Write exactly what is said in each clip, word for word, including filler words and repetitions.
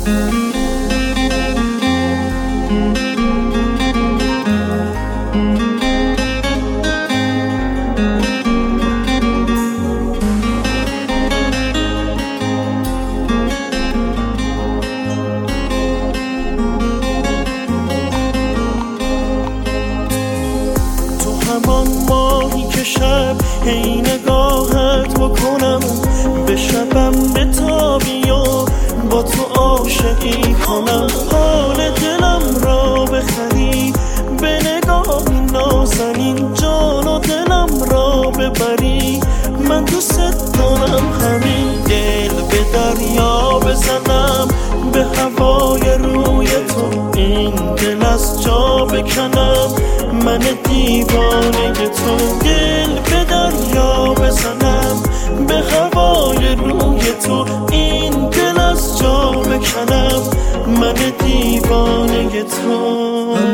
همان ماهی که شب هی نگاهت بکنم، به شبم بتابی و با تو عاشقی کنم. حال دلم را بخری به نگاهی نازنین، جان و دلم را ببری من دوست دارم همین. دل به دریا بزنم به هوای روی تو، این دل از جا بکنم من دیوانه تو. دل به دریا بزنم به هوای روی تو، این دل از جا بکنم من دیوانه تو.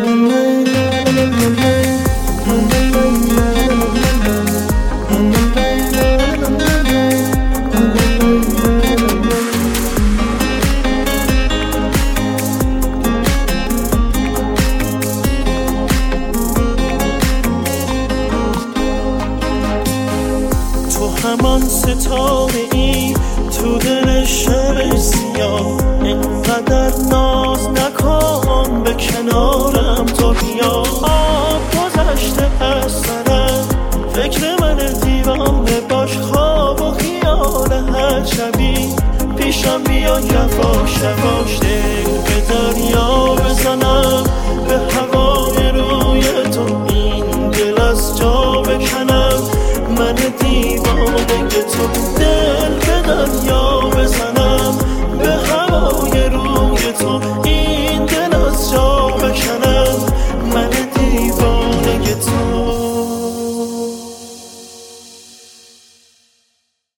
همان ستاره ای تو دل شب سیاه، اینقدر ناز نکن به کنارم تو بیا. آب گذشته از سرم فکر من دیوانه باش، خواب و خیال هر شبی پیشم بیا یواش یواش. دل به دریا بزنم به هوای روی تو،